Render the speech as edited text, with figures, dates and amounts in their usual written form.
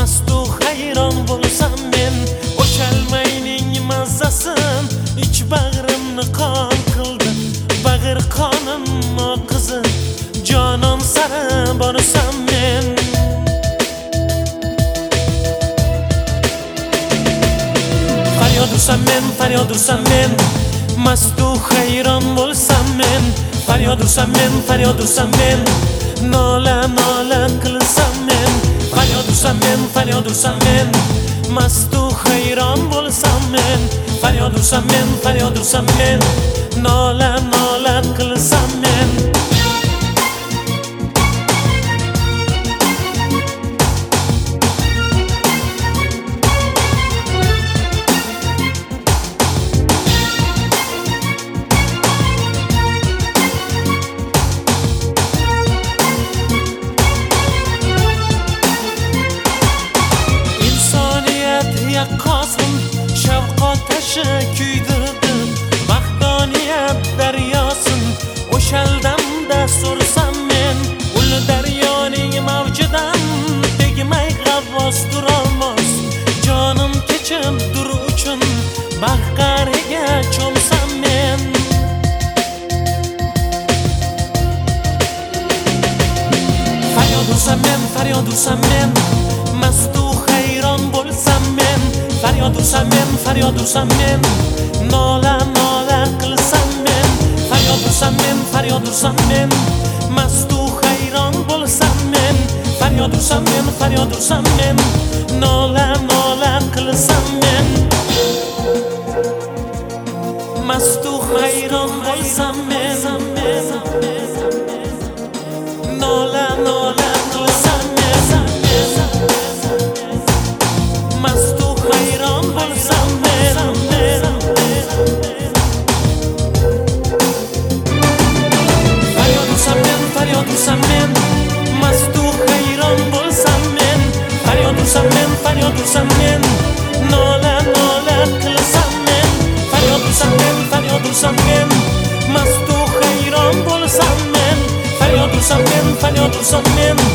mastu hayron bo'lsam men, o'shalmayning mazzasin ich bag'rimni qon qildi. Bag'ir qonim oqizi jonon sari borsam men. Faryod ursam men, mastu hayron bo'lsam men. Faryod ursam men, nola qilsam men. Faryod ursam men, mastu hayron bo'lsam men. Faryod ursam men, nola qilsam men. Yaqqosim shavqot tashi kuydirdi, vaqtoniyat daryosin o'shaldamda sursam men. Ul daryoning mavjidan tegmay g'avvos turolmas, jonim kechib dur uchun bahqariga cho'msam men. Faryod ursam men, mastu hayron bo'lsam men. Faryod ursam men, nola qilsam men. Faryod ursam men, mastu hayron bo'lsam men. Faryod ursam men, nola qilsam men. Mastu hayron bo'lsam men, nola qilsam men. Mastu hayron bo'lsam men. Faryod ursam men, mastu hayron bo'lsam men. Faryod ursam men, nola qilsam men. Faryod ursam men, mastu hayron bo'lsam men. Faryod ursam men,